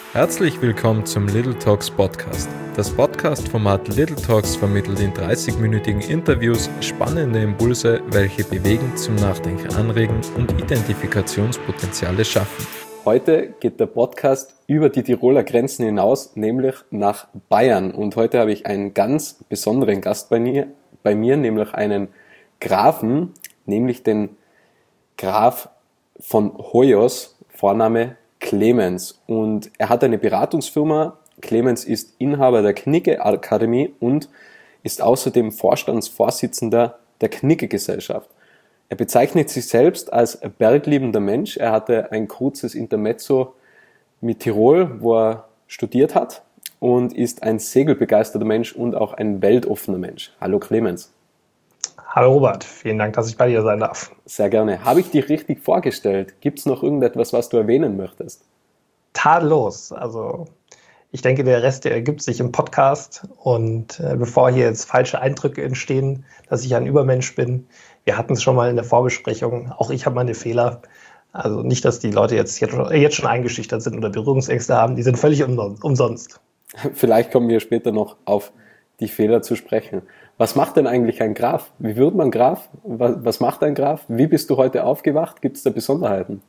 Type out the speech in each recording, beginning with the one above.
Herzlich willkommen zum Little Talks Podcast. Das Podcast-Format Little Talks vermittelt in 30-minütigen Interviews spannende Impulse, welche bewegen, zum Nachdenken anregen und Identifikationspotenziale schaffen. Heute geht der Podcast über die Tiroler Grenzen hinaus, nämlich nach Bayern. Und heute habe ich einen ganz besonderen Gast bei mir, nämlich einen Grafen, nämlich den Graf von Hoyos, Vorname Clemens. Und er hat eine Beratungsfirma. Clemens ist Inhaber der Knigge Akademie und ist außerdem Vorstandsvorsitzender der Knigge Gesellschaft. Er bezeichnet sich selbst als bergliebender Mensch. Er hatte ein kurzes Intermezzo mit Tirol, wo er studiert hat, und ist ein segelbegeisterter Mensch und auch ein weltoffener Mensch. Hallo Clemens. Hallo Robert, vielen Dank, dass ich bei dir sein darf. Sehr gerne. Habe ich dich richtig vorgestellt? Gibt es noch irgendetwas, was du erwähnen möchtest? Tadellos. Also ich denke, der Rest, der ergibt sich im Podcast. Und bevor hier jetzt falsche Eindrücke entstehen, dass ich ein Übermensch bin, wir hatten es schon mal in der Vorbesprechung, auch ich habe meine Fehler. Also nicht, dass die Leute jetzt schon eingeschüchtert sind oder Berührungsängste haben, die sind völlig umsonst. Vielleicht kommen wir später noch auf die Fehler zu sprechen. Was macht denn eigentlich ein Graf? Wie wird man Graf? Was macht ein Graf? Wie bist du heute aufgewacht? Gibt es da Besonderheiten?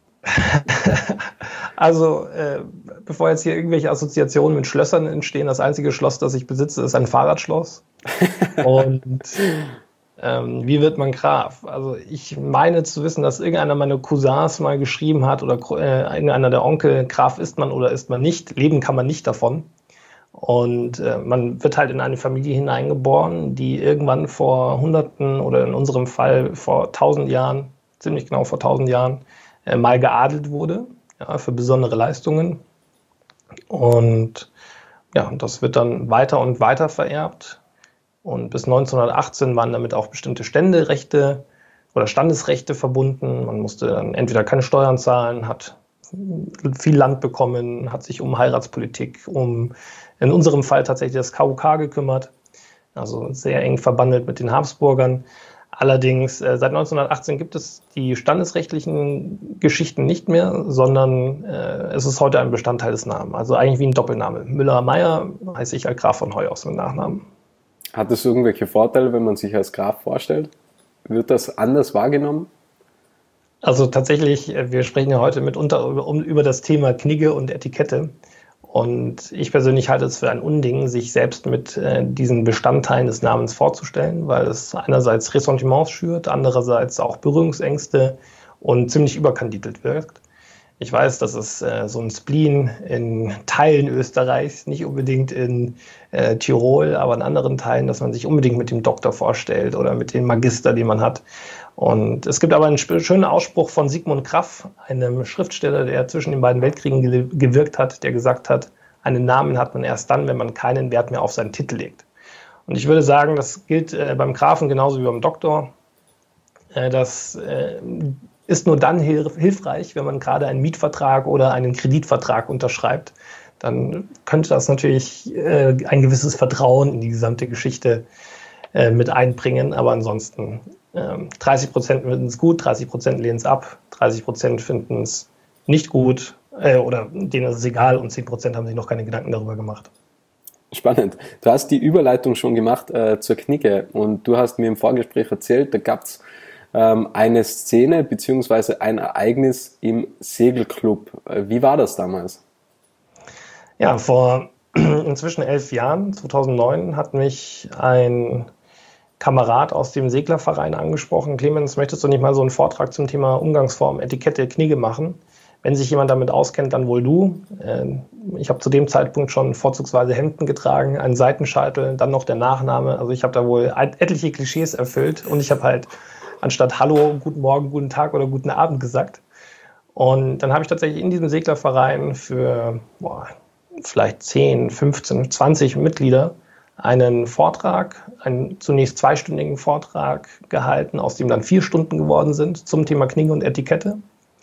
Also, bevor jetzt hier irgendwelche Assoziationen mit Schlössern entstehen, das einzige Schloss, das ich besitze, ist ein Fahrradschloss. Und wie wird man Graf? Also ich meine zu wissen, dass irgendeiner meiner Cousins mal geschrieben hat oder irgendeiner der Onkel, Graf ist man oder ist man nicht, leben kann man nicht davon. Und man wird halt in eine Familie hineingeboren, die irgendwann vor Hunderten oder in unserem Fall vor 1000 Jahren, ziemlich genau vor 1000 Jahren, mal geadelt wurde, ja, für besondere Leistungen. Und ja, das wird dann weiter und weiter vererbt. Und bis 1918 waren damit auch bestimmte Ständerechte oder Standesrechte verbunden. Man musste dann entweder keine Steuern zahlen, hat viel Land bekommen, hat sich um Heiratspolitik, in unserem Fall tatsächlich das KUK gekümmert, also sehr eng verbandelt mit den Habsburgern. Allerdings seit 1918 gibt es die standesrechtlichen Geschichten nicht mehr, sondern es ist heute ein Bestandteil des Namens, also eigentlich wie ein Doppelname. Müller-Meyer heiße ich als Graf von Hoyos mit Nachnamen. Hat das irgendwelche Vorteile, wenn man sich als Graf vorstellt? Wird das anders wahrgenommen? Also tatsächlich, wir sprechen ja heute mitunter über das Thema Knigge und Etikette. Und ich persönlich halte es für ein Unding, sich selbst mit diesen Bestandteilen des Namens vorzustellen, weil es einerseits Ressentiments schürt, andererseits auch Berührungsängste und ziemlich überkandidelt wirkt. Ich weiß, dass es so ein Spleen in Teilen Österreichs, nicht unbedingt in Tirol, aber in anderen Teilen, dass man sich unbedingt mit dem Doktor vorstellt oder mit dem Magister, den man hat. Und es gibt aber einen schönen Ausspruch von Sigmund Kraff, einem Schriftsteller, der zwischen den beiden Weltkriegen gewirkt hat, der gesagt hat, einen Namen hat man erst dann, wenn man keinen Wert mehr auf seinen Titel legt. Und ich würde sagen, das gilt beim Grafen genauso wie beim Doktor. Das ist nur dann hilfreich, wenn man gerade einen Mietvertrag oder einen Kreditvertrag unterschreibt. Dann könnte das natürlich ein gewisses Vertrauen in die gesamte Geschichte mit einbringen. Aber ansonsten 30% finden es gut, 30% lehnen es ab, 30% finden es nicht gut oder denen ist es egal und 10% haben sich noch keine Gedanken darüber gemacht. Spannend. Du hast die Überleitung schon gemacht zur Knigge und du hast mir im Vorgespräch erzählt, da gab es eine Szene bzw. ein Ereignis im Segelclub. Wie war das damals? Ja, vor inzwischen 11 Jahren, 2009, hat mich ein Kamerad aus dem Seglerverein angesprochen. Clemens, möchtest du nicht mal so einen Vortrag zum Thema Umgangsform, Etikette, Knigge machen? Wenn sich jemand damit auskennt, dann wohl du. Ich habe zu dem Zeitpunkt schon vorzugsweise Hemden getragen, einen Seitenscheitel, dann noch der Nachname. Also ich habe da wohl etliche Klischees erfüllt und ich habe halt anstatt Hallo, guten Morgen, guten Tag oder guten Abend gesagt. Und dann habe ich tatsächlich in diesem Seglerverein für vielleicht 10, 15, 20 Mitglieder einen Vortrag, einen zunächst 2-stündigen Vortrag gehalten, aus dem dann 4 Stunden geworden sind zum Thema Knigge und Etikette.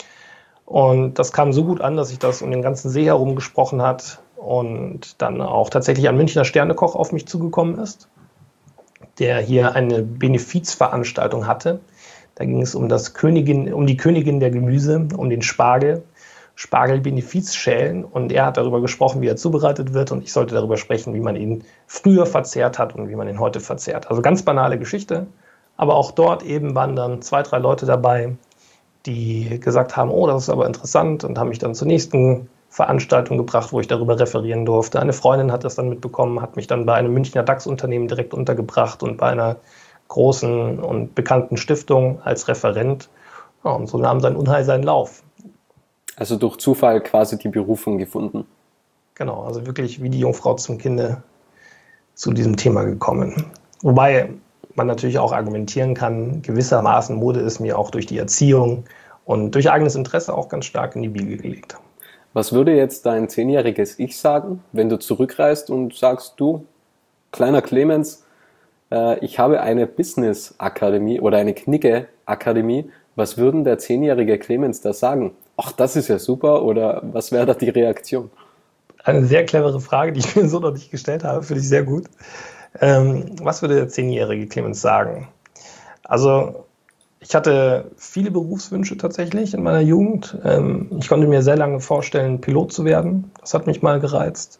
Und das kam so gut an, dass sich das um den ganzen See herum gesprochen hat und dann auch tatsächlich ein Münchner Sternekoch auf mich zugekommen ist, der hier eine Benefizveranstaltung hatte. Da ging es um die Königin der Gemüse, um den Spargel. Spargelbenefiz schälen und er hat darüber gesprochen, wie er zubereitet wird und ich sollte darüber sprechen, wie man ihn früher verzehrt hat und wie man ihn heute verzehrt. Also ganz banale Geschichte, aber auch dort eben waren dann 2, 3 Leute dabei, die gesagt haben, oh, das ist aber interessant und haben mich dann zur nächsten Veranstaltung gebracht, wo ich darüber referieren durfte. Eine Freundin hat das dann mitbekommen, hat mich dann bei einem Münchner DAX-Unternehmen direkt untergebracht und bei einer großen und bekannten Stiftung als Referent. Ja, und so nahm sein Unheil seinen Lauf. Also durch Zufall quasi die Berufung gefunden. Genau, also wirklich wie die Jungfrau zum Kinde zu diesem Thema gekommen. Wobei man natürlich auch argumentieren kann, gewissermaßen Mode ist mir auch durch die Erziehung und durch eigenes Interesse auch ganz stark in die Wiege gelegt. Was würde jetzt dein 10-jähriges Ich sagen, wenn du zurückreist und sagst, du, kleiner Clemens, ich habe eine Business-Akademie oder eine Knigge-Akademie. Was würden der 10-jährige Clemens da sagen? Ach, das ist ja super, oder was wäre da die Reaktion? Eine sehr clevere Frage, die ich mir so noch nicht gestellt habe, finde ich sehr gut. Was würde der 10-jährige Clemens sagen? Also ich hatte viele Berufswünsche tatsächlich in meiner Jugend. Ich konnte mir sehr lange vorstellen, Pilot zu werden. Das hat mich mal gereizt.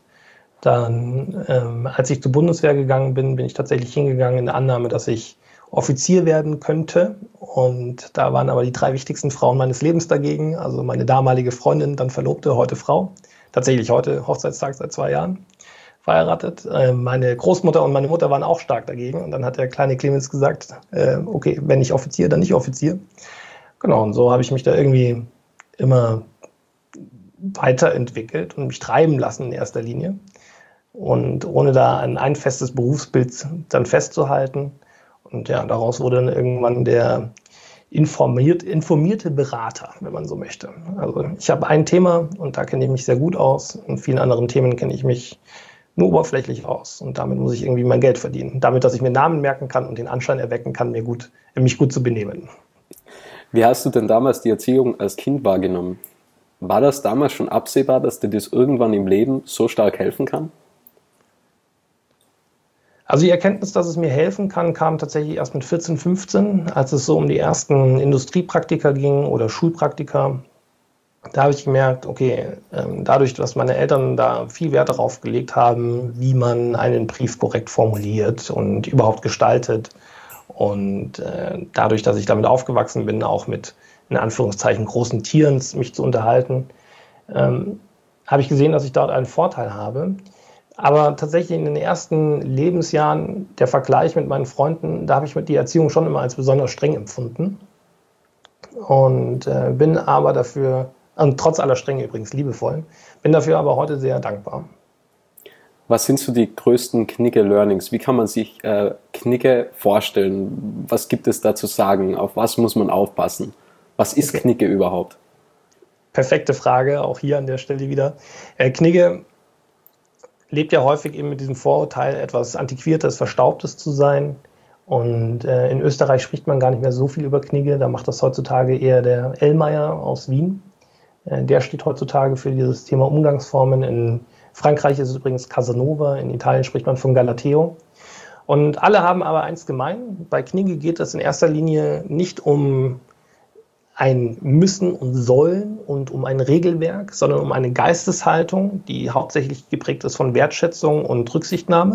Dann, als ich zur Bundeswehr gegangen bin, bin ich tatsächlich hingegangen in der Annahme, dass ich Offizier werden könnte. Und da waren aber die 3 wichtigsten Frauen meines Lebens dagegen. Also meine damalige Freundin, dann Verlobte, heute Frau. Tatsächlich heute Hochzeitstag seit 2 Jahren verheiratet. Meine Großmutter und meine Mutter waren auch stark dagegen. Und dann hat der kleine Clemens gesagt, okay, wenn nicht Offizier, dann nicht Offizier. Genau, und so habe ich mich da irgendwie immer weiterentwickelt und mich treiben lassen in erster Linie. Und ohne da ein festes Berufsbild dann festzuhalten. Und ja, daraus wurde dann irgendwann der informierte Berater, wenn man so möchte. Also ich habe ein Thema und da kenne ich mich sehr gut aus. In vielen anderen Themen kenne ich mich nur oberflächlich aus. Und damit muss ich irgendwie mein Geld verdienen. Damit, dass ich mir Namen merken kann und den Anschein erwecken kann, mich gut zu benehmen. Wie hast du denn damals die Erziehung als Kind wahrgenommen? War das damals schon absehbar, dass dir das irgendwann im Leben so stark helfen kann? Also die Erkenntnis, dass es mir helfen kann, kam tatsächlich erst mit 14, 15, als es so um die ersten Industriepraktika ging oder Schulpraktika. Da habe ich gemerkt, okay, dadurch, dass meine Eltern da viel Wert darauf gelegt haben, wie man einen Brief korrekt formuliert und überhaupt gestaltet und dadurch, dass ich damit aufgewachsen bin, auch mit in Anführungszeichen großen Tieren mich zu unterhalten, habe ich gesehen, dass ich dort einen Vorteil habe. Aber tatsächlich in den ersten Lebensjahren, der Vergleich mit meinen Freunden, da habe ich die Erziehung schon immer als besonders streng empfunden. Und bin aber dafür, und trotz aller Strenge übrigens liebevoll, bin dafür aber heute sehr dankbar. Was sind so die größten Knigge-Learnings? Wie kann man sich Knigge vorstellen? Was gibt es da zu sagen? Auf was muss man aufpassen? Was ist Knigge überhaupt? Perfekte Frage, auch hier an der Stelle wieder. Knigge lebt ja häufig eben mit diesem Vorurteil, etwas Antiquiertes, Verstaubtes zu sein. Und in Österreich spricht man gar nicht mehr so viel über Knigge. Da macht das heutzutage eher der Ellmeier aus Wien. Der steht heutzutage für dieses Thema Umgangsformen. In Frankreich ist es übrigens Casanova, in Italien spricht man von Galateo. Und alle haben aber eins gemein. Bei Knigge geht es in erster Linie nicht um ein Müssen und Sollen und um ein Regelwerk, sondern um eine Geisteshaltung, die hauptsächlich geprägt ist von Wertschätzung und Rücksichtnahme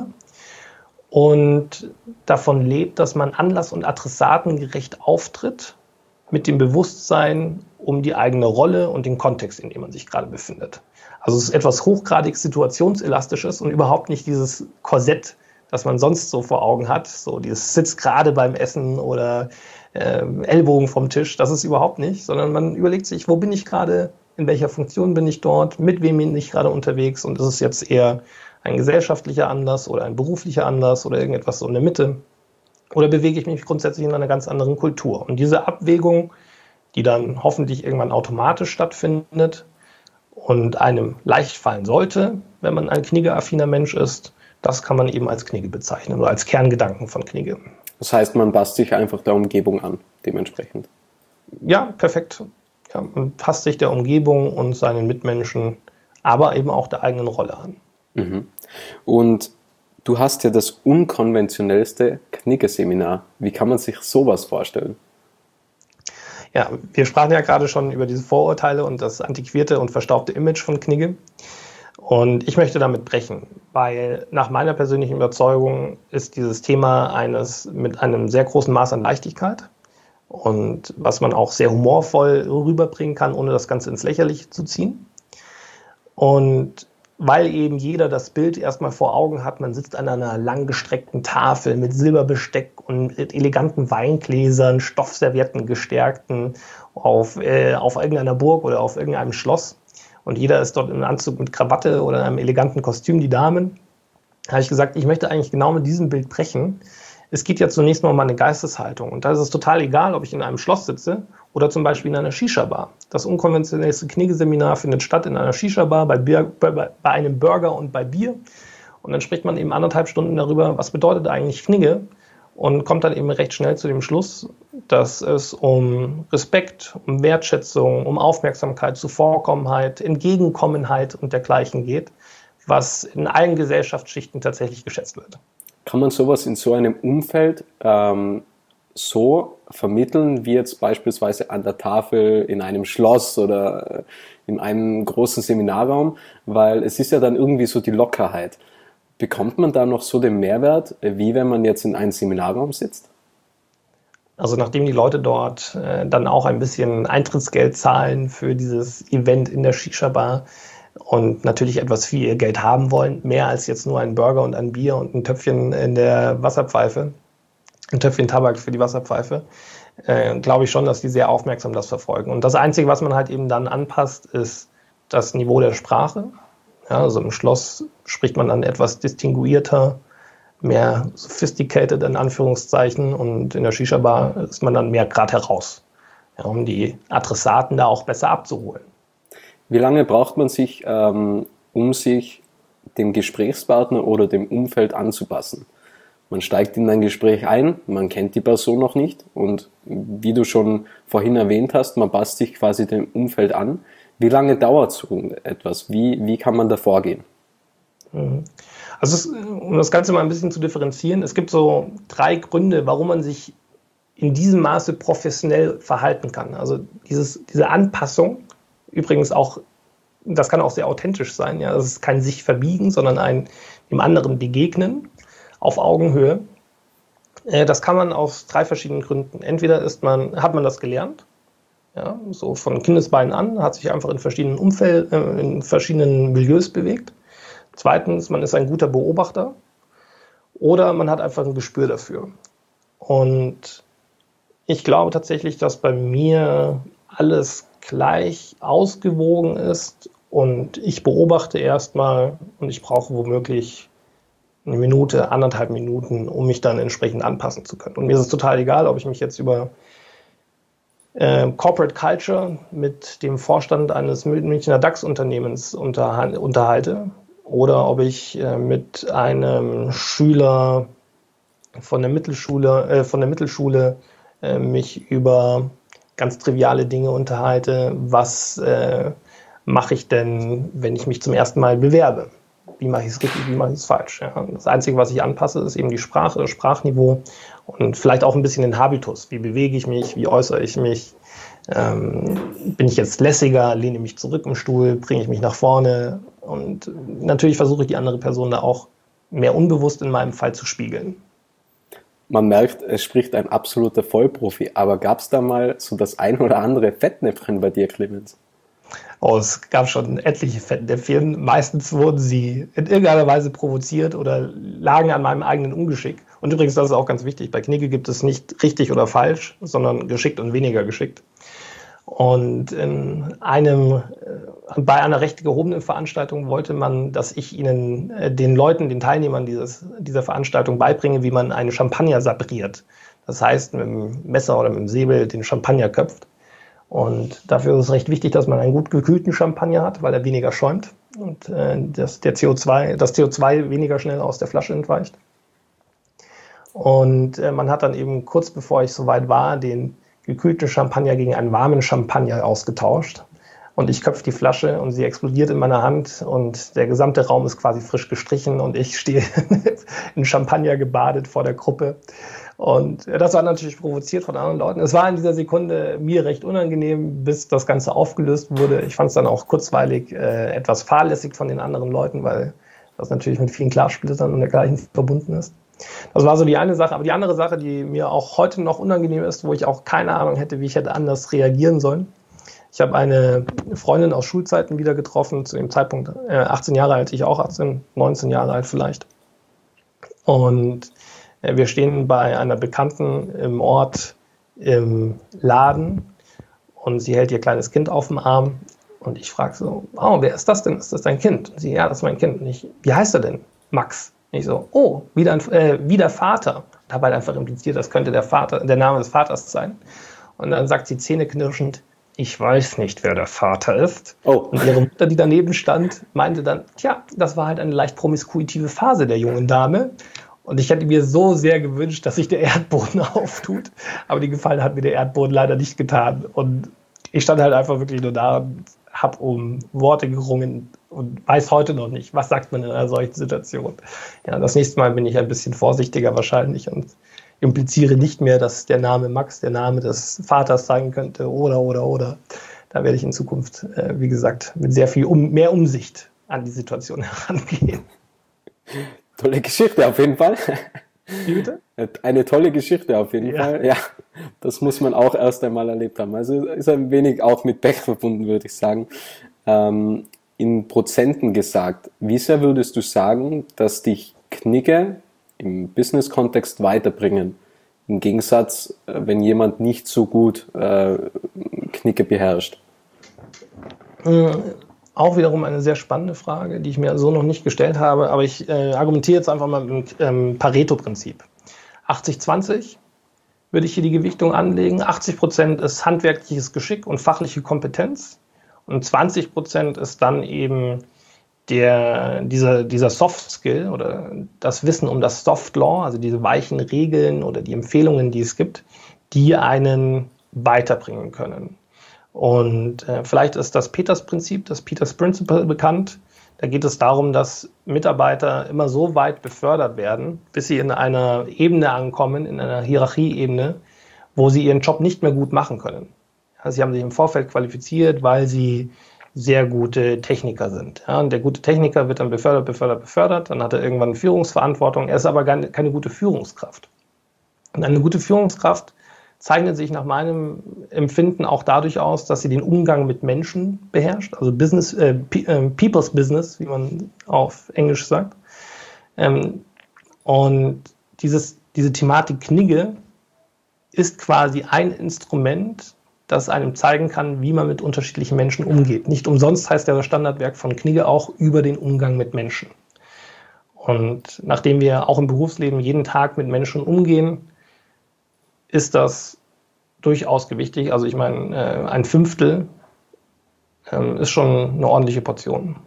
und davon lebt, dass man anlass- und adressatengerecht auftritt mit dem Bewusstsein um die eigene Rolle und den Kontext, in dem man sich gerade befindet. Also es ist etwas hochgradig Situationselastisches und überhaupt nicht dieses Korsett, das man sonst so vor Augen hat, so dieses Sitz gerade beim Essen oder Ellbogen vom Tisch, das ist überhaupt nicht, sondern man überlegt sich, wo bin ich gerade, in welcher Funktion bin ich dort, mit wem bin ich gerade unterwegs und ist es jetzt eher ein gesellschaftlicher Anlass oder ein beruflicher Anlass oder irgendetwas so in der Mitte oder bewege ich mich grundsätzlich in einer ganz anderen Kultur. Und diese Abwägung, die dann hoffentlich irgendwann automatisch stattfindet und einem leicht fallen sollte, wenn man ein Knigge-affiner Mensch ist, das kann man eben als Knigge bezeichnen oder als Kerngedanken von Knigge. Das heißt, man passt sich einfach der Umgebung an, dementsprechend. Ja, perfekt. Ja, man passt sich der Umgebung und seinen Mitmenschen, aber eben auch der eigenen Rolle an. Mhm. Und du hast ja das unkonventionellste Knigge-Seminar. Wie kann man sich sowas vorstellen? Ja, wir sprachen ja gerade schon über diese Vorurteile und das antiquierte und verstaubte Image von Knigge. Und ich möchte damit brechen, weil nach meiner persönlichen Überzeugung ist dieses Thema mit einem sehr großen Maß an Leichtigkeit und was man auch sehr humorvoll rüberbringen kann, ohne das Ganze ins Lächerliche zu ziehen. Und weil eben jeder das Bild erstmal vor Augen hat, man sitzt an einer langgestreckten Tafel mit Silberbesteck und mit eleganten Weingläsern, Stoffservietten gestärkten auf irgendeiner Burg oder auf irgendeinem Schloss. Und jeder ist dort im Anzug mit Krawatte oder in einem eleganten Kostüm, die Damen. Da habe ich gesagt, ich möchte eigentlich genau mit diesem Bild brechen. Es geht ja zunächst mal um meine Geisteshaltung. Und da ist es total egal, ob ich in einem Schloss sitze oder zum Beispiel in einer Shisha-Bar. Das unkonventionellste Knigge-Seminar findet statt in einer Shisha-Bar, bei einem Burger und bei Bier. Und dann spricht man eben 1,5 Stunden darüber, was bedeutet eigentlich Knigge? Und kommt dann eben recht schnell zu dem Schluss, dass es um Respekt, um Wertschätzung, um Aufmerksamkeit, Zuvorkommenheit, Entgegenkommenheit und dergleichen geht, was in allen Gesellschaftsschichten tatsächlich geschätzt wird. Kann man sowas in so einem Umfeld so vermitteln, wie jetzt beispielsweise an der Tafel in einem Schloss oder in einem großen Seminarraum? Weil es ist ja dann irgendwie so die Lockerheit. Bekommt man da noch so den Mehrwert, wie wenn man jetzt in einem Seminarraum sitzt? Also nachdem die Leute dort dann auch ein bisschen Eintrittsgeld zahlen für dieses Event in der Shisha-Bar, und natürlich etwas für ihr Geld haben wollen, mehr als jetzt nur einen Burger und ein Bier und ein Töpfchen in der Wasserpfeife, ein Töpfchen Tabak für die Wasserpfeife, glaube ich schon, dass die sehr aufmerksam das verfolgen. Und das Einzige, was man halt eben dann anpasst, ist das Niveau der Sprache. Ja, also im Schloss spricht man dann etwas distinguierter, mehr sophisticated in Anführungszeichen, und in der Shisha-Bar ist man dann mehr gerade heraus, ja, um die Adressaten da auch besser abzuholen. Wie lange braucht man sich, um sich dem Gesprächspartner oder dem Umfeld anzupassen? Man steigt in ein Gespräch ein, man kennt die Person noch nicht und wie du schon vorhin erwähnt hast, man passt sich quasi dem Umfeld an. Wie lange dauert so etwas? Wie kann man da vorgehen? Also um das Ganze mal ein bisschen zu differenzieren, es gibt so 3 Gründe, warum man sich in diesem Maße professionell verhalten kann. Also diese Anpassung, übrigens auch, das kann auch sehr authentisch sein. Ja, das ist kein sich verbiegen, sondern ein dem anderen begegnen auf Augenhöhe. Das kann man aus 3 verschiedenen Gründen. Entweder hat man das gelernt, ja, so von Kindesbeinen an, hat sich einfach in verschiedenen in verschiedenen Milieus bewegt. Zweitens, man ist ein guter Beobachter oder man hat einfach ein Gespür dafür. Und ich glaube tatsächlich, dass bei mir alles gleich ausgewogen ist und ich beobachte erstmal und ich brauche womöglich 1 Minute, 1,5 Minuten, um mich dann entsprechend anpassen zu können. Und mir ist es total egal, ob ich mich jetzt über Corporate Culture mit dem Vorstand eines Münchner DAX-Unternehmens unterhalte oder ob ich mit einem Schüler von der Mittelschule mich über ganz triviale Dinge unterhalte. Was mache ich denn, wenn ich mich zum ersten Mal bewerbe? Wie mache ich es richtig, wie mache ich es falsch? Ja, das Einzige, was ich anpasse, ist eben die Sprache, das Sprachniveau und vielleicht auch ein bisschen den Habitus. Wie bewege ich mich, wie äußere ich mich? Bin ich jetzt lässiger, lehne mich zurück im Stuhl, bringe ich mich nach vorne? Und natürlich versuche ich die andere Person da auch mehr unbewusst in meinem Fall zu spiegeln. Man merkt, es spricht ein absoluter Vollprofi, aber gab es da mal so das ein oder andere Fettnäpfchen bei dir, Clemens? Oh, es gab schon etliche Fettnäpfchen. Meistens wurden sie in irgendeiner Weise provoziert oder lagen an meinem eigenen Ungeschick. Und übrigens, das ist auch ganz wichtig, bei Knigge gibt es nicht richtig oder falsch, sondern geschickt und weniger geschickt. Und bei einer recht gehobenen Veranstaltung wollte man, dass ich den Leuten, den Teilnehmern dieser Veranstaltung beibringe, wie man einen Champagner sabriert. Das heißt, mit dem Messer oder mit dem Säbel den Champagner köpft. Und dafür ist es recht wichtig, dass man einen gut gekühlten Champagner hat, weil er weniger schäumt und das CO2 weniger schnell aus der Flasche entweicht. Und man hat dann eben kurz bevor ich soweit war, den gekühlten Champagner gegen einen warmen Champagner ausgetauscht. Und ich köpfe die Flasche und sie explodiert in meiner Hand und der gesamte Raum ist quasi frisch gestrichen und ich stehe in Champagner gebadet vor der Gruppe. Und das war natürlich provoziert von anderen Leuten. Es war in dieser Sekunde mir recht unangenehm, bis das Ganze aufgelöst wurde. Ich fand es dann auch kurzweilig etwas fahrlässig von den anderen Leuten, weil das natürlich mit vielen Klarsplittern und dergleichen verbunden ist. Das war so die eine Sache. Aber die andere Sache, die mir auch heute noch unangenehm ist, wo ich auch keine Ahnung hätte, wie ich hätte anders reagieren sollen. Ich habe eine Freundin aus Schulzeiten wieder getroffen, zu dem Zeitpunkt 18 Jahre alt, ich auch 18, 19 Jahre alt vielleicht. Und wir stehen bei einer Bekannten im Ort im Laden und sie hält ihr kleines Kind auf dem Arm und ich frage so, oh, wer ist das denn? Ist das dein Kind? Und sie, ja, das ist mein Kind. Und ich, wie heißt er denn? Max. Und ich so, oh, wie der Vater. Und habe halt einfach impliziert, das könnte der Name des Vaters sein. Und dann sagt sie zähneknirschend, ich weiß nicht, wer der Vater ist. Oh. Und ihre Mutter, die daneben stand, meinte dann, tja, das war halt eine leicht promiskuitive Phase der jungen Dame. Und ich hätte mir so sehr gewünscht, dass sich der Erdboden auftut. Aber die Gefallen hat mir der Erdboden leider nicht getan. Und ich stand halt einfach wirklich nur da und habe um Worte gerungen und weiß heute noch nicht, was sagt man in einer solchen Situation. Ja, das nächste Mal bin ich ein bisschen vorsichtiger wahrscheinlich und impliziere nicht mehr, dass der Name Max der Name des Vaters sein könnte oder. Da werde ich in Zukunft, wie gesagt, mit sehr viel mehr Umsicht an die Situation herangehen. Tolle Geschichte auf jeden Fall. Wie bitte? Eine tolle Geschichte auf jeden Fall. Ja, das muss man auch erst einmal erlebt haben. Also ist ein wenig auch mit Pech verbunden, würde ich sagen. In Prozenten gesagt, wie sehr würdest du sagen, dass dich Knigge im Business-Kontext weiterbringen? Im Gegensatz, wenn jemand nicht so gut Knigge beherrscht. Auch wiederum eine sehr spannende Frage, die ich mir so noch nicht gestellt habe, aber ich argumentiere jetzt einfach mal mit dem Pareto-Prinzip. 80-20 würde ich hier die Gewichtung anlegen. 80% ist handwerkliches Geschick und fachliche Kompetenz und 20% ist dann eben dieser Soft Skill oder das Wissen um das Soft Law, also diese weichen Regeln oder die Empfehlungen, die es gibt, die einen weiterbringen können. Und vielleicht ist das Peters-Prinzip, das Peters Principle bekannt. Da geht es darum, dass Mitarbeiter immer so weit befördert werden, bis sie in einer Ebene ankommen, in einer Hierarchieebene, wo sie ihren Job nicht mehr gut machen können. Also sie haben sich im Vorfeld qualifiziert, weil sie sehr gute Techniker sind. Ja, und der gute Techniker wird dann befördert, dann hat er irgendwann Führungsverantwortung, er ist aber keine gute Führungskraft. Und eine gute Führungskraft zeichnet sich nach meinem Empfinden auch dadurch aus, dass sie den Umgang mit Menschen beherrscht, also People's Business, wie man auf Englisch sagt. Und diese Thematik Knigge ist quasi ein Instrument, das einem zeigen kann, wie man mit unterschiedlichen Menschen umgeht. Nicht umsonst heißt das Standardwerk von Knigge auch über den Umgang mit Menschen. Und nachdem wir auch im Berufsleben jeden Tag mit Menschen umgehen, ist das durchaus gewichtig. Also ich meine, ein Fünftel ist schon eine ordentliche Portion.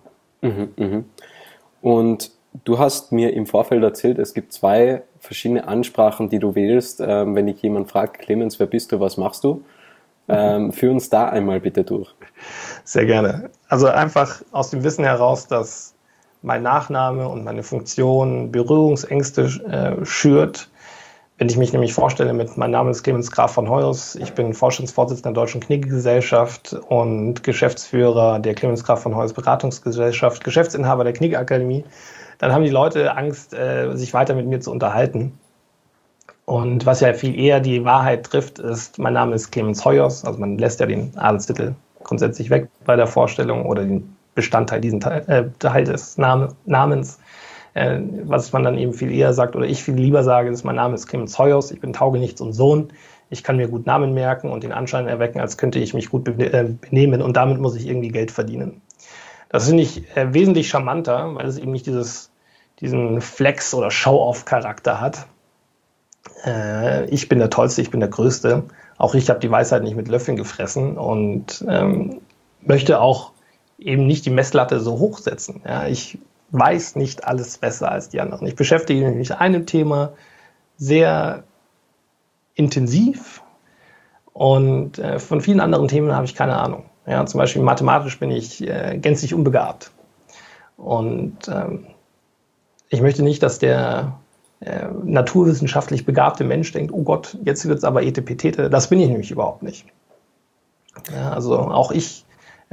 Und du hast mir im Vorfeld erzählt, es gibt 2 verschiedene Ansprachen, die du wählst, wenn dich jemand fragt, Clemens, wer bist du, was machst du? Führ uns da einmal bitte durch. Sehr gerne. Also einfach aus dem Wissen heraus, dass mein Nachname und meine Funktion Berührungsängste schürt. Wenn ich mich nämlich vorstelle, mein Name ist Clemens Graf von Hoyos, ich bin Vorstandsvorsitzender der Deutschen Knigge-Gesellschaft und Geschäftsführer der Clemens Graf von Hoyos Beratungsgesellschaft, Geschäftsinhaber der Knigge-Akademie, dann haben die Leute Angst, sich weiter mit mir zu unterhalten. Und was ja viel eher die Wahrheit trifft, ist, mein Name ist Clemens Hoyos, also man lässt ja den Adelstitel grundsätzlich weg bei der Vorstellung oder den Bestandteil, diesen Teil des Namens. Was man dann eben viel eher sagt oder ich viel lieber sage, ist, mein Name ist Clemens Hoyos, ich bin Taugenichts und Sohn, ich kann mir gut Namen merken und den Anschein erwecken, als könnte ich mich gut benehmen und damit muss ich irgendwie Geld verdienen. Das finde ich wesentlich charmanter, weil es eben nicht diesen Flex- oder Show-off-Charakter hat. Ich bin der Tollste, ich bin der Größte. Auch ich habe die Weisheit nicht mit Löffeln gefressen und möchte auch eben nicht die Messlatte so hoch setzen. Ja, ich weiß nicht alles besser als die anderen. Ich beschäftige mich mit einem Thema sehr intensiv und von vielen anderen Themen habe ich keine Ahnung. Ja, zum Beispiel mathematisch bin ich gänzlich unbegabt. Und ich möchte nicht, dass der naturwissenschaftlich begabte Mensch denkt, oh Gott, jetzt wird es aber Etepetete. Das bin ich nämlich überhaupt nicht. Ja, also auch ich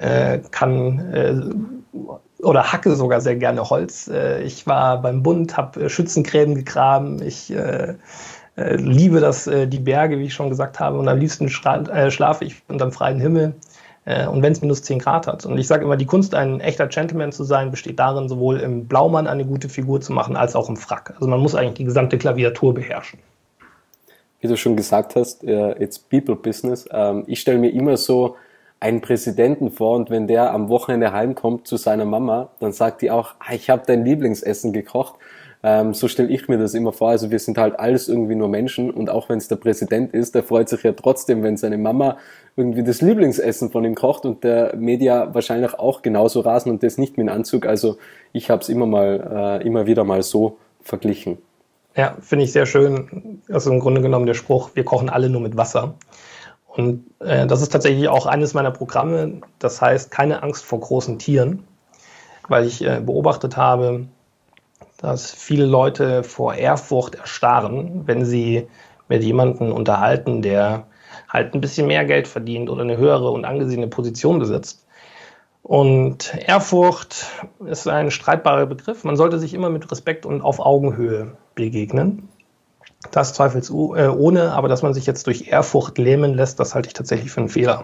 kann oder hacke sogar sehr gerne Holz. Ich war beim Bund, habe Schützengräben gegraben. Ich liebe die Berge, wie ich schon gesagt habe. Und am liebsten schlafe ich unter dem freien Himmel. Und wenn es minus 10 Grad hat. Und ich sage immer, die Kunst, ein echter Gentleman zu sein, besteht darin, sowohl im Blaumann eine gute Figur zu machen, als auch im Frack. Also man muss eigentlich die gesamte Klaviatur beherrschen. Wie du schon gesagt hast, it's People Business. Ich stelle mir immer so einen Präsidenten vor und wenn der am Wochenende heimkommt zu seiner Mama, dann sagt die auch, ich habe dein Lieblingsessen gekocht. So stelle ich mir das immer vor. Also wir sind halt alles irgendwie nur Menschen und auch wenn es der Präsident ist, der freut sich ja trotzdem, wenn seine Mama irgendwie das Lieblingsessen von ihm kocht und der Media wahrscheinlich auch genauso rasen und das nicht mit dem Anzug. Also ich habe es immer wieder mal so verglichen. Ja, finde ich sehr schön. Also im Grunde genommen der Spruch, wir kochen alle nur mit Wasser. Und das ist tatsächlich auch eines meiner Programme. Das heißt, keine Angst vor großen Tieren, weil ich beobachtet habe, dass viele Leute vor Ehrfurcht erstarren, wenn sie mit jemandem unterhalten, der halt ein bisschen mehr Geld verdient oder eine höhere und angesehene Position besitzt. Und Ehrfurcht ist ein streitbarer Begriff. Man sollte sich immer mit Respekt und auf Augenhöhe begegnen. Das zweifelsohne, aber dass man sich jetzt durch Ehrfurcht lähmen lässt, das halte ich tatsächlich für einen Fehler.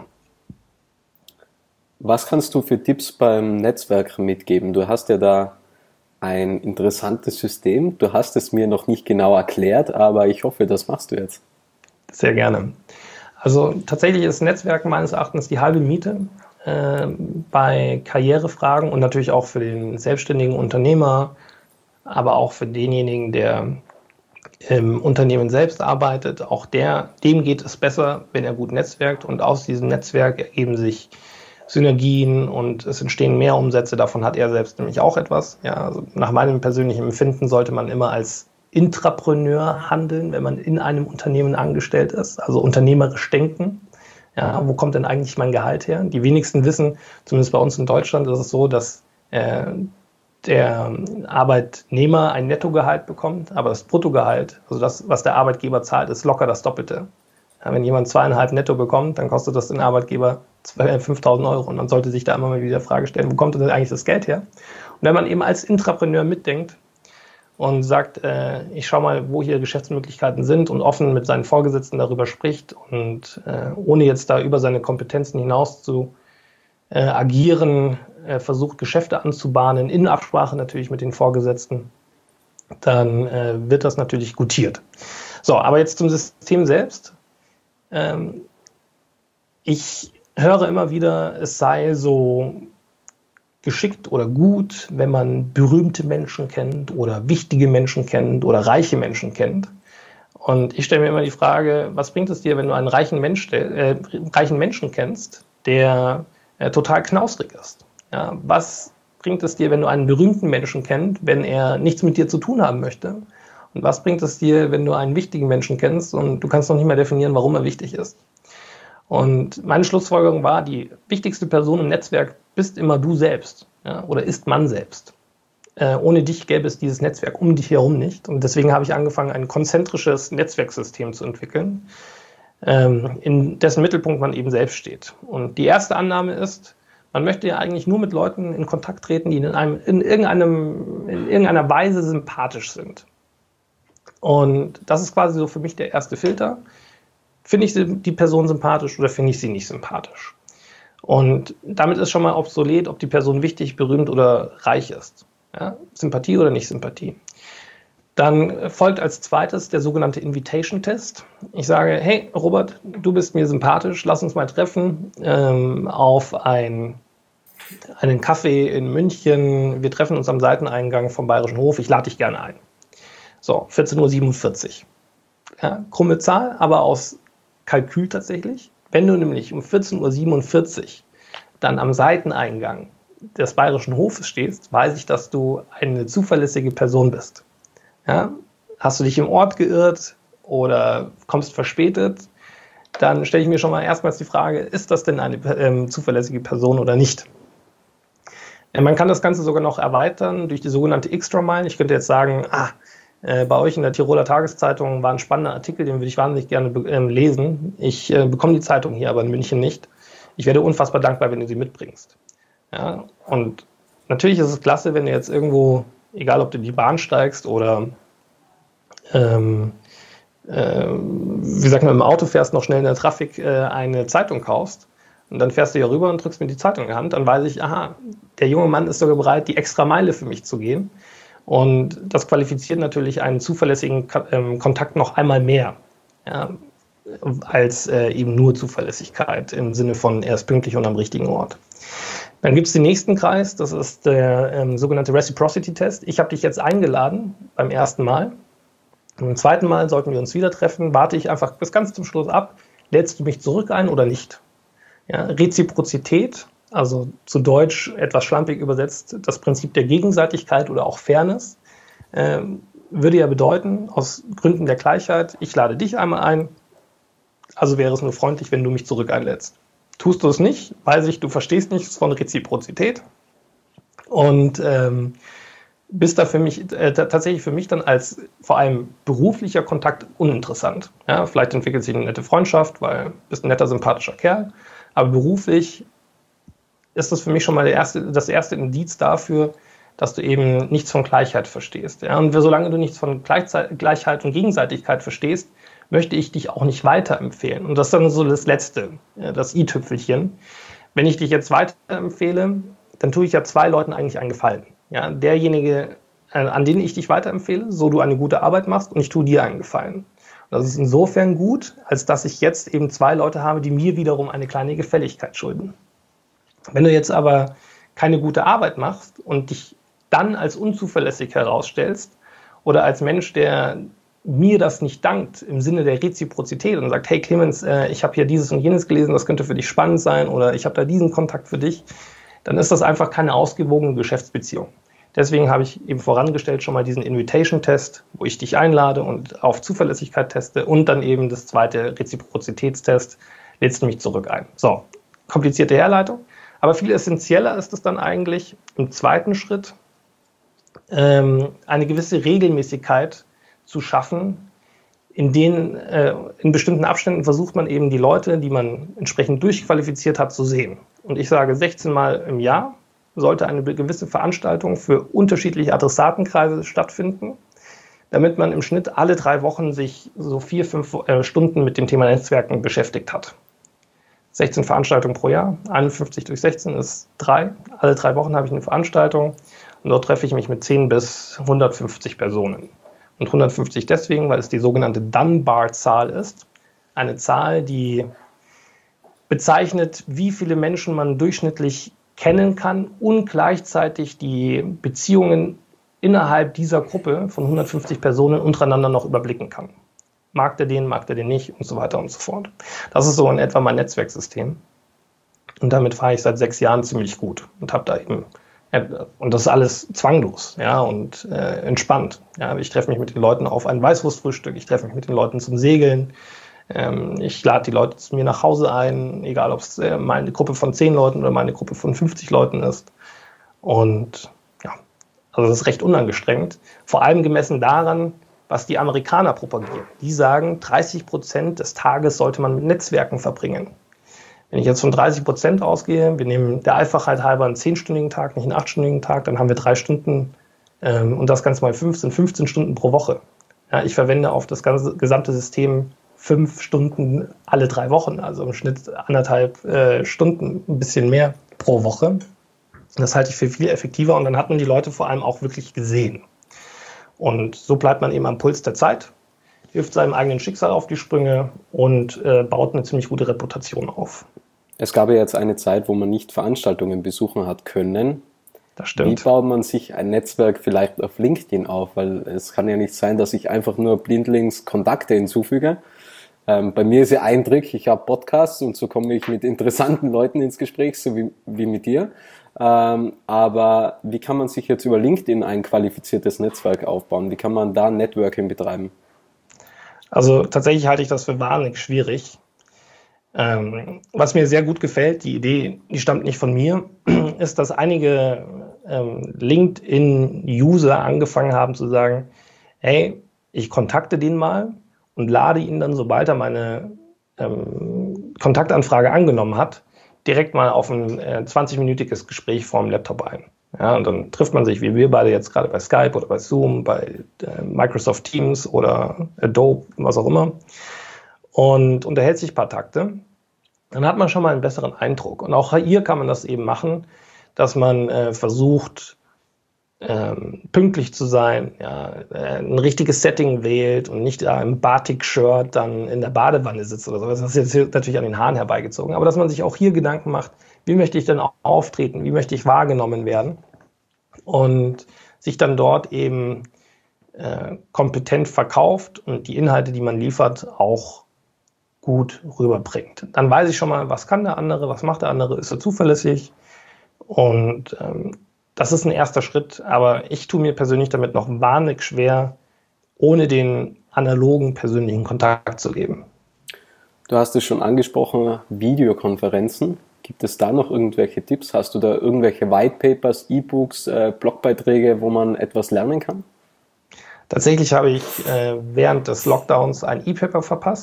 Was kannst du für Tipps beim Netzwerk mitgeben? Du hast ja da ein interessantes System. Du hast es mir noch nicht genau erklärt, aber ich hoffe, das machst du jetzt. Sehr gerne. Also tatsächlich ist Netzwerken meines Erachtens die halbe Miete bei Karrierefragen und natürlich auch für den selbstständigen Unternehmer, aber auch für denjenigen, der im Unternehmen selbst arbeitet. Auch dem geht es besser, wenn er gut netzwerkt und aus diesem Netzwerk ergeben sich Synergien und es entstehen mehr Umsätze. Davon hat er selbst nämlich auch etwas. Ja, also nach meinem persönlichen Empfinden sollte man immer als Intrapreneur handeln, wenn man in einem Unternehmen angestellt ist, also unternehmerisch denken. Ja, wo kommt denn eigentlich mein Gehalt her? Die wenigsten wissen, zumindest bei uns in Deutschland ist es so, dass der Arbeitnehmer ein Nettogehalt bekommt, aber das Bruttogehalt, also das, was der Arbeitgeber zahlt, ist locker das Doppelte. Ja, wenn jemand 2,5 netto bekommt, dann kostet das den Arbeitgeber 5.000 Euro. Und man sollte sich da immer mal wieder die Frage stellen, wo kommt denn eigentlich das Geld her? Und wenn man eben als Intrapreneur mitdenkt und sagt, ich schaue mal, wo hier Geschäftsmöglichkeiten sind und offen mit seinen Vorgesetzten darüber spricht und ohne jetzt da über seine Kompetenzen hinaus zu agieren, versucht Geschäfte anzubahnen, in Absprache natürlich mit den Vorgesetzten, dann wird das natürlich gutiert. So, aber jetzt zum System selbst. Ich höre immer wieder, es sei so geschickt oder gut, wenn man berühmte Menschen kennt oder wichtige Menschen kennt oder reiche Menschen kennt. Und ich stelle mir immer die Frage, was bringt es dir, wenn du einen reichen Menschen kennst, der total knausrig ist? Ja, was bringt es dir, wenn du einen berühmten Menschen kennst, wenn er nichts mit dir zu tun haben möchte? Und was bringt es dir, wenn du einen wichtigen Menschen kennst und du kannst noch nicht mehr definieren, warum er wichtig ist? Und meine Schlussfolgerung war, die wichtigste Person im Netzwerk bist immer du selbst, ja, oder ist man selbst. Ohne dich gäbe es dieses Netzwerk um dich herum nicht. Und deswegen habe ich angefangen, ein konzentrisches Netzwerksystem zu entwickeln, in dessen Mittelpunkt man eben selbst steht. Und die erste Annahme ist, man möchte ja eigentlich nur mit Leuten in Kontakt treten, die in irgendeiner Weise sympathisch sind. Und das ist quasi so für mich der erste Filter. Finde ich die Person sympathisch oder finde ich sie nicht sympathisch? Und damit ist schon mal obsolet, ob die Person wichtig, berühmt oder reich ist. Ja? Sympathie oder nicht Sympathie. Dann folgt als zweites der sogenannte Invitation-Test. Ich sage, hey Robert, du bist mir sympathisch, lass uns mal treffen auf einen Kaffee in München. Wir treffen uns am Seiteneingang vom Bayerischen Hof. Ich lade dich gerne ein. So, 14.47 Uhr. Ja, krumme Zahl, aber aus Kalkül tatsächlich. Wenn du nämlich um 14.47 Uhr dann am Seiteneingang des Bayerischen Hofes stehst, weiß ich, dass du eine zuverlässige Person bist. Ja? Hast du dich im Ort geirrt oder kommst verspätet, dann stelle ich mir schon mal erstmals die Frage, ist das denn eine zuverlässige Person oder nicht? Man kann das Ganze sogar noch erweitern durch die sogenannte Extra Mile. Ich könnte jetzt sagen, Bei euch in der Tiroler Tageszeitung war ein spannender Artikel, den würde ich wahnsinnig gerne lesen. Ich bekomme die Zeitung hier aber in München nicht. Ich werde unfassbar dankbar, wenn du sie mitbringst. Ja? Und natürlich ist es klasse, wenn du jetzt irgendwo, egal ob du in die Bahn steigst oder wie sagt man, im Auto fährst, noch schnell in der Trafik eine Zeitung kaufst und dann fährst du hier rüber und drückst mir die Zeitung in die Hand, dann weiß ich, aha, der junge Mann ist sogar bereit, die extra Meile für mich zu gehen. Und das qualifiziert natürlich einen zuverlässigen Kontakt noch einmal mehr, ja, als eben nur Zuverlässigkeit im Sinne von, er ist pünktlich und am richtigen Ort. Dann gibt es den nächsten Kreis, das ist der sogenannte Reciprocity-Test. Ich habe dich jetzt eingeladen beim ersten Mal. Beim zweiten Mal sollten wir uns wieder treffen, warte ich einfach bis ganz zum Schluss ab, lädst du mich zurück ein oder nicht? Ja, Reziprozität, also zu Deutsch etwas schlampig übersetzt, das Prinzip der Gegenseitigkeit oder auch Fairness, würde ja bedeuten, aus Gründen der Gleichheit, ich lade dich einmal ein, also wäre es nur freundlich, wenn du mich zurück einlädst. Tust du es nicht, weiß ich, du verstehst nichts von Reziprozität und bist da für mich tatsächlich für mich dann als vor allem beruflicher Kontakt uninteressant. Ja, vielleicht entwickelt sich eine nette Freundschaft, weil du bist ein netter, sympathischer Kerl, aber beruflich ist das für mich schon mal das erste Indiz dafür, dass du eben nichts von Gleichheit verstehst. Ja? Und solange du nichts von Gleichheit und Gegenseitigkeit verstehst, möchte ich dich auch nicht weiterempfehlen. Und das ist dann so das Letzte, das i-Tüpfelchen. Wenn ich dich jetzt weiterempfehle, dann tue ich ja zwei Leuten eigentlich einen Gefallen. Ja? Derjenige, an den ich dich weiterempfehle, so du eine gute Arbeit machst, und ich tue dir einen Gefallen. Und das ist insofern gut, als dass ich jetzt eben zwei Leute habe, die mir wiederum eine kleine Gefälligkeit schulden. Wenn du jetzt aber keine gute Arbeit machst und dich dann als unzuverlässig herausstellst oder als Mensch, der mir das nicht dankt im Sinne der Reziprozität und sagt, hey Clemens, ich habe hier dieses und jenes gelesen, das könnte für dich spannend sein oder ich habe da diesen Kontakt für dich, dann ist das einfach keine ausgewogene Geschäftsbeziehung. Deswegen habe ich eben vorangestellt schon mal diesen Invitation-Test, wo ich dich einlade und auf Zuverlässigkeit teste und dann eben das zweite Reziprozitätstest, lädst du mich zurück ein. So, komplizierte Herleitung. Aber viel essentieller ist es dann eigentlich im zweiten Schritt, eine gewisse Regelmäßigkeit zu schaffen, in denen in bestimmten Abständen versucht man eben die Leute, die man entsprechend durchqualifiziert hat, zu sehen. Und ich sage, 16 Mal im Jahr sollte eine gewisse Veranstaltung für unterschiedliche Adressatenkreise stattfinden, damit man im Schnitt alle 3 Wochen sich so 4-5 Stunden mit dem Thema Netzwerken beschäftigt hat. 16 Veranstaltungen pro Jahr, 51 durch 16 ist 3. Alle 3 Wochen habe ich eine Veranstaltung und dort treffe ich mich mit 10 bis 150 Personen. Und 150 deswegen, weil es die sogenannte Dunbar-Zahl ist. Eine Zahl, die bezeichnet, wie viele Menschen man durchschnittlich kennen kann und gleichzeitig die Beziehungen innerhalb dieser Gruppe von 150 Personen untereinander noch überblicken kann. Mag der den nicht und so weiter und so fort. Das ist so in etwa mein Netzwerksystem. Und damit fahre ich seit 6 Jahren ziemlich gut und habe da eben, und das ist alles zwanglos, ja, und entspannt. Ja. Ich treffe mich mit den Leuten auf ein Weißwurstfrühstück, ich treffe mich mit den Leuten zum Segeln, ich lade die Leute zu mir nach Hause ein, egal ob es meine Gruppe von 10 Leuten oder meine Gruppe von 50 Leuten ist. Und ja, also das ist recht unangestrengt, vor allem gemessen daran, was die Amerikaner propagieren. Die sagen, 30% des Tages sollte man mit Netzwerken verbringen. Wenn ich jetzt von 30% ausgehe, wir nehmen der Einfachheit halber einen 10-stündigen Tag, nicht einen 8-stündigen Tag, dann haben wir 3 Stunden und das Ganze mal 15 Stunden pro Woche. Ja, ich verwende auf das gesamte System 5 Stunden alle 3 Wochen, also im Schnitt 1,5 Stunden, ein bisschen mehr pro Woche. Das halte ich für viel effektiver und dann hat man die Leute vor allem auch wirklich gesehen. Und so bleibt man eben am Puls der Zeit, hilft seinem eigenen Schicksal auf die Sprünge und baut eine ziemlich gute Reputation auf. Es gab ja jetzt eine Zeit, wo man nicht Veranstaltungen besuchen hat können. Das stimmt. Wie baut man sich ein Netzwerk vielleicht auf LinkedIn auf? Weil es kann ja nicht sein, dass ich einfach nur blindlings Kontakte hinzufüge. Bei mir ist ja ein Trick, ich habe Podcasts und so komme ich mit interessanten Leuten ins Gespräch, so wie mit dir. Aber wie kann man sich jetzt über LinkedIn ein qualifiziertes Netzwerk aufbauen? Wie kann man da Networking betreiben? Also tatsächlich halte ich das für wahnsinnig schwierig. Was mir sehr gut gefällt, die Idee, die stammt nicht von mir, ist, dass einige LinkedIn-User angefangen haben zu sagen, hey, ich kontakte den mal und lade ihn dann, sobald er meine Kontaktanfrage angenommen hat, direkt mal auf ein 20-minütiges Gespräch vorm Laptop ein. Ja, und dann trifft man sich, wie wir beide jetzt gerade bei Skype oder bei Zoom, bei Microsoft Teams oder Adobe, was auch immer, und unterhält sich ein paar Takte. Dann hat man schon mal einen besseren Eindruck. Und auch hier kann man das eben machen, dass man versucht, pünktlich zu sein, ja, ein richtiges Setting wählt und nicht im Batik-Shirt dann in der Badewanne sitzt oder so. Das ist jetzt natürlich an den Haaren herbeigezogen. Aber dass man sich auch hier Gedanken macht, wie möchte ich denn auch auftreten, wie möchte ich wahrgenommen werden und sich dann dort eben kompetent verkauft und die Inhalte, die man liefert, auch gut rüberbringt. Dann weiß ich schon mal, was kann der andere, was macht der andere, ist er zuverlässig und das ist ein erster Schritt, aber ich tue mir persönlich damit noch wahnsinnig schwer, ohne den analogen persönlichen Kontakt zu geben. Du hast es schon angesprochen, Videokonferenzen. Gibt es da noch irgendwelche Tipps? Hast du da irgendwelche Whitepapers, E-Books, Blogbeiträge, wo man etwas lernen kann? Tatsächlich habe ich während des Lockdowns ein E-Paper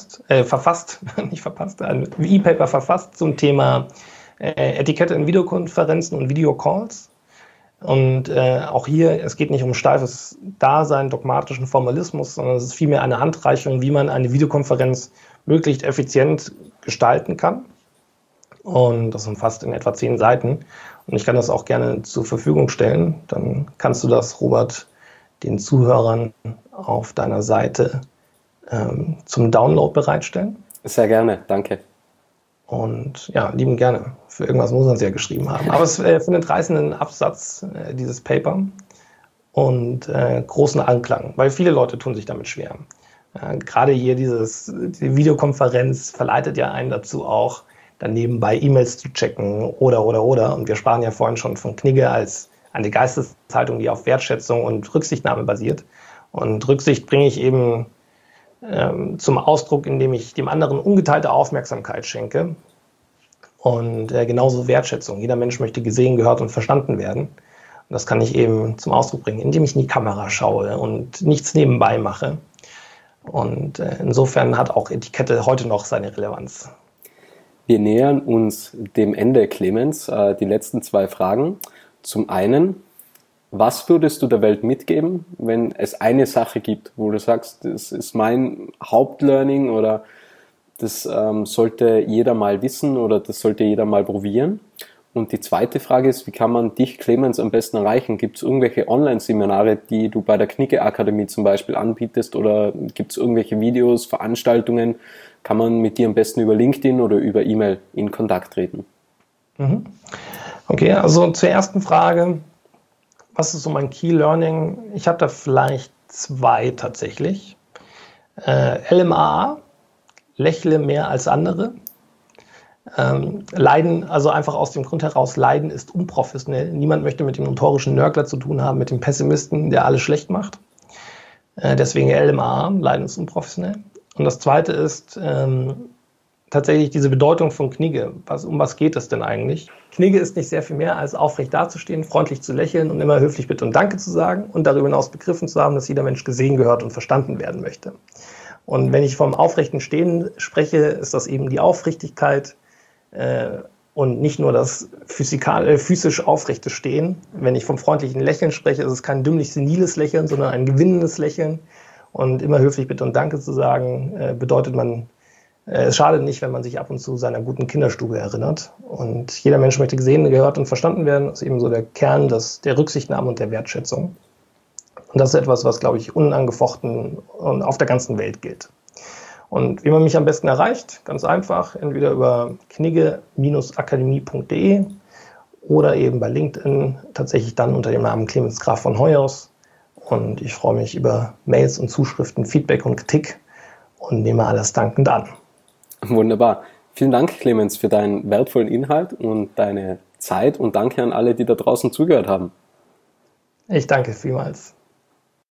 ein E-Paper verfasst zum Thema Etikette in Videokonferenzen und Videocalls. Und auch hier, es geht nicht um steifes Dasein, dogmatischen Formalismus, sondern es ist vielmehr eine Handreichung, wie man eine Videokonferenz möglichst effizient gestalten kann. Und das umfasst in etwa 10 Seiten. Und ich kann das auch gerne zur Verfügung stellen. Dann kannst du das, Robert, den Zuhörern auf deiner Seite zum Download bereitstellen. Sehr gerne, danke. Und ja, lieben gerne. Für irgendwas muss man es ja geschrieben haben. Aber es findet reißenden Absatz, dieses Paper, und großen Anklang, weil viele Leute tun sich damit schwer. Gerade hier die Videokonferenz verleitet ja einen dazu auch, dann nebenbei E-Mails zu checken oder. Und wir sprachen ja vorhin schon von Knigge als eine Geisteshaltung, die auf Wertschätzung und Rücksichtnahme basiert. Und Rücksicht bringe ich eben zum Ausdruck, indem ich dem anderen ungeteilte Aufmerksamkeit schenke. Und genauso Wertschätzung. Jeder Mensch möchte gesehen, gehört und verstanden werden. Und das kann ich eben zum Ausdruck bringen, indem ich in die Kamera schaue und nichts nebenbei mache. Und insofern hat auch Etikette heute noch seine Relevanz. Wir nähern uns dem Ende, Clemens. Die letzten 2 Fragen. Zum einen, was würdest du der Welt mitgeben, wenn es eine Sache gibt, wo du sagst, das ist mein Hauptlearning oder das sollte jeder mal wissen oder das sollte jeder mal probieren? Und die zweite Frage ist, wie kann man dich, Clemens, am besten erreichen? Gibt es irgendwelche Online-Seminare, die du bei der Knigge Akademie zum Beispiel anbietest, oder gibt es irgendwelche Videos, Veranstaltungen? Kann man mit dir am besten über LinkedIn oder über E-Mail in Kontakt treten? Okay, also zur ersten Frage. Was ist so mein Key Learning? Ich habe da vielleicht 2 tatsächlich. LMAA, lächle mehr als andere. Leiden, also einfach aus dem Grund heraus, Leiden ist unprofessionell. Niemand möchte mit dem notorischen Nörgler zu tun haben, mit dem Pessimisten, der alles schlecht macht. Deswegen LMAA, Leiden ist unprofessionell. Und das Zweite ist tatsächlich diese Bedeutung von Knigge. Um was geht es denn eigentlich? Knigge ist nicht sehr viel mehr, als aufrecht dazustehen, freundlich zu lächeln und immer höflich Bitte und Danke zu sagen und darüber hinaus begriffen zu haben, dass jeder Mensch gesehen, gehört und verstanden werden möchte. Und wenn ich vom aufrechten Stehen spreche, ist das eben die Aufrichtigkeit und nicht nur das physisch aufrechte Stehen. Wenn ich vom freundlichen Lächeln spreche, ist es kein dümmlich seniles Lächeln, sondern ein gewinnendes Lächeln. Und immer höflich Bitte und Danke zu sagen, bedeutet es schadet nicht, wenn man sich ab und zu seiner guten Kinderstube erinnert. Und jeder Mensch möchte gesehen, gehört und verstanden werden. Das ist eben so der Kern der Rücksichtnahme und der Wertschätzung. Und das ist etwas, was, glaube ich, unangefochten und auf der ganzen Welt gilt. Und wie man mich am besten erreicht, ganz einfach, entweder über knigge-akademie.de oder eben bei LinkedIn, tatsächlich dann unter dem Namen Clemens Graf von Hoyos. Und ich freue mich über Mails und Zuschriften, Feedback und Kritik und nehme alles dankend an. Wunderbar. Vielen Dank, Clemens, für deinen wertvollen Inhalt und deine Zeit und danke an alle, die da draußen zugehört haben. Ich danke vielmals.